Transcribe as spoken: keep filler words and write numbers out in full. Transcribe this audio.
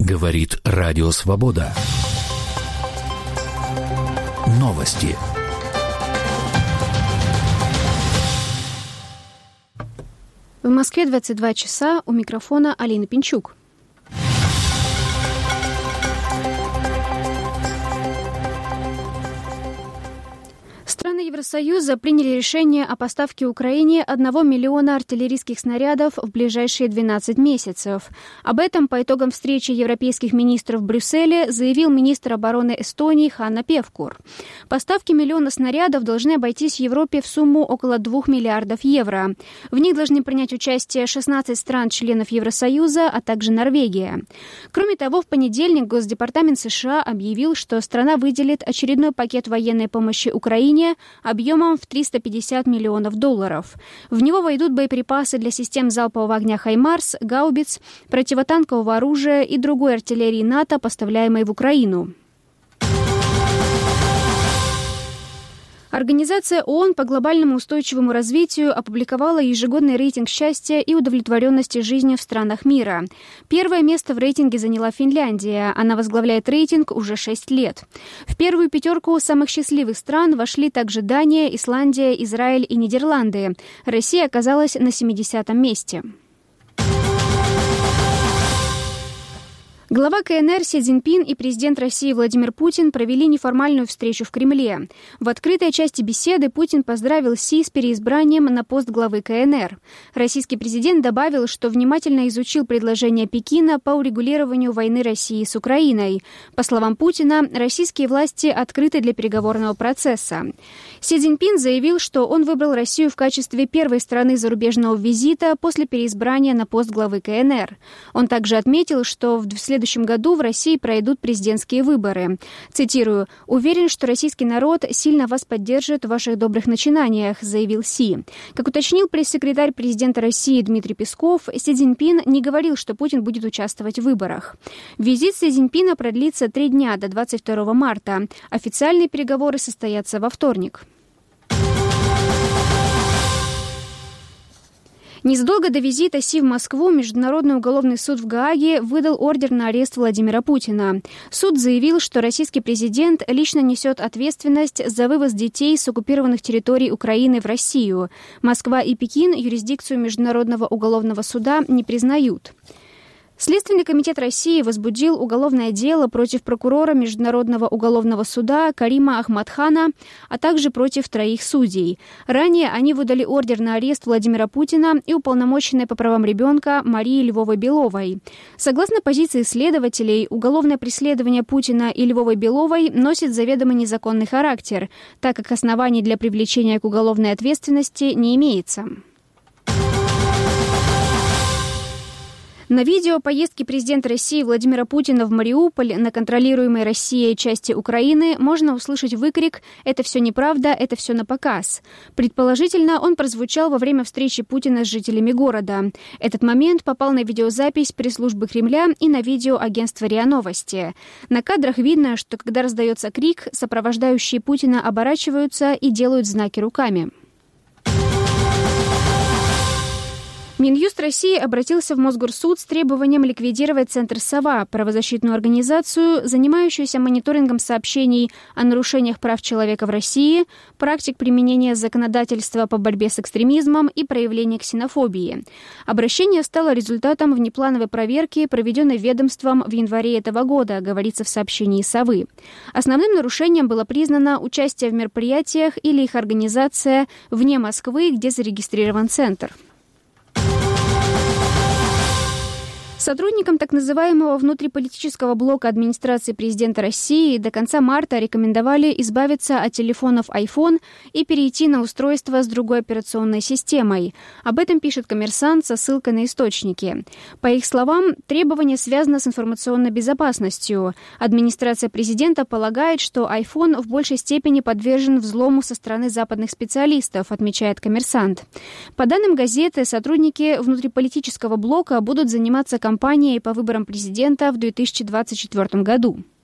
Говорит Радио Свобода. Новости. В Москве двадцать два часа, у микрофона Алина Пинчук. Страны Евросоюза приняли решение о поставке Украине одного миллиона артиллерийских снарядов в ближайшие двенадцать месяцев. Об этом по итогам встречи европейских министров в Брюсселе заявил министр обороны Эстонии Ханна Певкур. Поставки миллиона снарядов должны обойтись Европе в сумму около двух миллиардов евро. В них должны принять участие шестнадцать стран-членов Евросоюза, а также Норвегия. Кроме того, в понедельник Госдепартамент США объявил, что страна выделит очередной пакет военной помощи Украине объемом в триста пятьдесят миллионов долларов. В него войдут боеприпасы для систем залпового огня «Хаймарс», гаубиц, противотанкового оружия и другой артиллерии НАТО, поставляемой в Украину. Организация ООН по глобальному устойчивому развитию опубликовала ежегодный рейтинг счастья и удовлетворенности жизнью в странах мира. Первое место в рейтинге заняла Финляндия. Она возглавляет рейтинг уже шесть лет. В первую пятерку самых счастливых стран вошли также Дания, Исландия, Израиль и Нидерланды. Россия оказалась на семидесятом месте. Глава КНР Си Цзиньпин и президент России Владимир Путин провели неформальную встречу в Кремле. В открытой части беседы Путин поздравил Си с переизбранием на пост главы КНР. Российский президент добавил, что внимательно изучил предложение Пекина по урегулированию войны России с Украиной. По словам Путина, российские власти открыты для переговорного процесса. Си Цзиньпин заявил, что он выбрал Россию в качестве первой страны зарубежного визита после переизбрания на пост главы КНР. Он также отметил, что в следующем В следующем году в России пройдут президентские выборы. Цитирую: «Уверен, что российский народ сильно вас поддержит в ваших добрых начинаниях», заявил Си. Как уточнил пресс-секретарь президента России Дмитрий Песков, Си Цзиньпин не говорил, что Путин будет участвовать в выборах. Визит Си Цзиньпина продлится три дня до двадцать второго марта. Официальные переговоры состоятся во вторник. Незадолго до визита Си в Москву Международный уголовный суд в Гааге выдал ордер на арест Владимира Путина. Суд заявил, что российский президент лично несет ответственность за вывоз детей с оккупированных территорий Украины в Россию. Москва и Пекин юрисдикцию Международного уголовного суда не признают. Следственный комитет России возбудил уголовное дело против прокурора Международного уголовного суда Карима Ахмадхана, а также против троих судей. Ранее они выдали ордер на арест Владимира Путина и уполномоченной по правам ребенка Марии Львовой-Беловой. Согласно позиции следователей, уголовное преследование Путина и Львовой-Беловой носит заведомо незаконный характер, так как оснований для привлечения к уголовной ответственности не имеется. На видео поездки президента России Владимира Путина в Мариуполь на контролируемой Россией части Украины можно услышать выкрик «Это все неправда, это все напоказ». Предположительно, он прозвучал во время встречи Путина с жителями города. Этот момент попал на видеозапись пресс-службы Кремля и на видео агентства РИА Новости. На кадрах видно, что когда раздается крик, сопровождающие Путина оборачиваются и делают знаки руками. Минюст России обратился в Мосгорсуд с требованием ликвидировать Центр «Сова», правозащитную организацию, занимающуюся мониторингом сообщений о нарушениях прав человека в России, практик применения законодательства по борьбе с экстремизмом и проявления ксенофобии. Обращение стало результатом внеплановой проверки, проведенной ведомством в январе этого года, говорится в сообщении «Совы». Основным нарушением было признано участие в мероприятиях или их организация вне Москвы, где зарегистрирован Центр. Сотрудникам так называемого внутриполитического блока администрации президента России до конца марта рекомендовали избавиться от телефонов iPhone и перейти на устройство с другой операционной системой. Об этом пишет «Коммерсант» со ссылкой на источники. По их словам, требование связано с информационной безопасностью. Администрация президента полагает, что iPhone в большей степени подвержен взлому со стороны западных специалистов, отмечает «Коммерсант». По данным газеты, сотрудники внутриполитического блока будут заниматься кампанией по выборам президента в две тысячи двадцать четвёртом году.